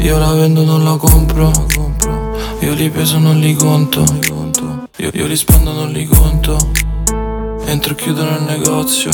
Io la vendo, non la compro. Io li peso, non li conto. Io li spendo, non li conto. Entro e chiudo nel negozio.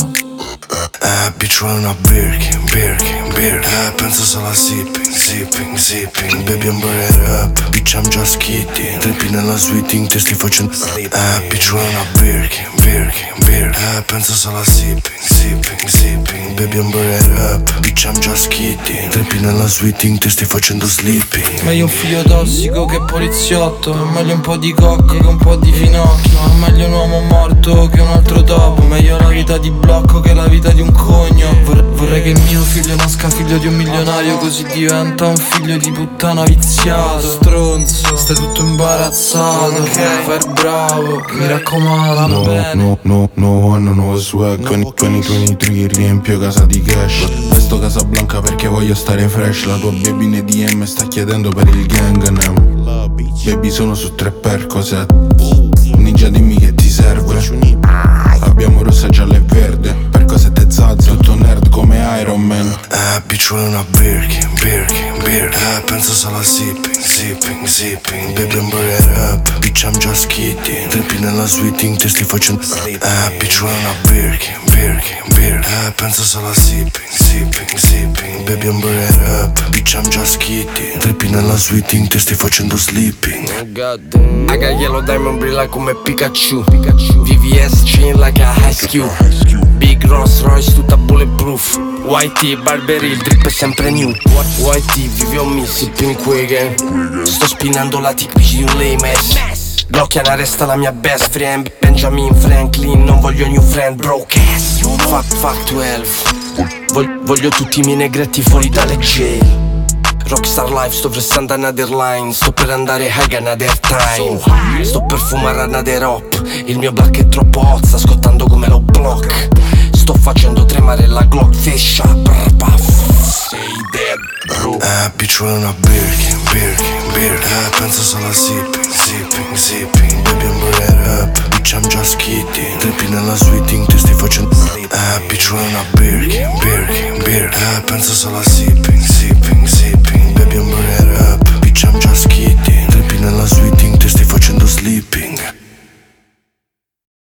Bitch vuole una Birkin, Birkin, Birkin. Penso solo a zipping, zipping, zipping. Baby I'm burning up, bitch I'm just kidding. Trippi nella sweeting, te stai facendo bitch vuole una Birkin, Birkin, Birkin. Penso solo a zipping, zipping, zipping. Baby I'm burning up, bitch I'm just kidding. Trippi nella sweeting, te stai facendo sleeping. Meglio un figlio tossico che poliziotto. È meglio un po' di cocco che un po' di finocchio. È meglio un uomo morto che un altro topo. Meglio la vita di blocco che la vita di un cogno. Vorrei che il mio figlio nasca figlio di un milionario, così diventa un figlio di puttana viziato. Stronzo, stai tutto imbarazzato. Fai il bravo, mi raccomando. No one no swag. 2023 riempio casa di cash. Vesto Casablanca perché voglio stare fresh. La tua baby nei DM sta chiedendo per il Gangnam. Baby sono su 3 Percocet. Ninja dimmi che ti serve. Abbiamo rossa, gialla e verde. Percocet e Zaz, tutto nerd come Iron Man. Bitch vuole una Birkin, Birkin, Birkin. Penso solo a zipping, zipping, zipping. Baby I'm burning up, bitch I'm just kidding. Trippi nella sweeting, te stai facendo bitch vuole una Birkin, Birkin, Birkin. Penso solo a zipping, zipping, zipping. Baby I'm burning up, bitch I'm just kidding. Trippi nella sweeting, te stai facendo sleeping. I got yellow diamond brilla come Pikachu. VVS chain like a Ice Cube. Big Rolls Royce tutta bulletproof. YT Barberi il drip è sempre new. YT vivi on me sipping Quaken. Sto spinando la tipici di un lame ass. Glocchiana resta la mia best friend. Benjamin Franklin, non voglio new friend, broke ass. Fuck 12. Voglio tutti i miei negretti fuori dalle jail. Rockstar life, sto pressando another line. Sto per andare high another time. Sto per fumare another hop. Il mio black è troppo hot, sta scottando come lo block. Sto facendo tremare la Glock, fescia, say that bro. Bitch vuole una Birkin, Birkin, Birkin. Penso solo a zipping, zipping, zipping. Baby I'm burning up, bitch I'm just kidding. Trippi nella sweeting, te stai facendo bitch vuole una Birkin, Birkin, Birkin. Penso solo a zipping, zipping, zipping. Baby I'm burning up, bitch I'm just kidding. Trippi nella sweeting, te stai facendo sleeping.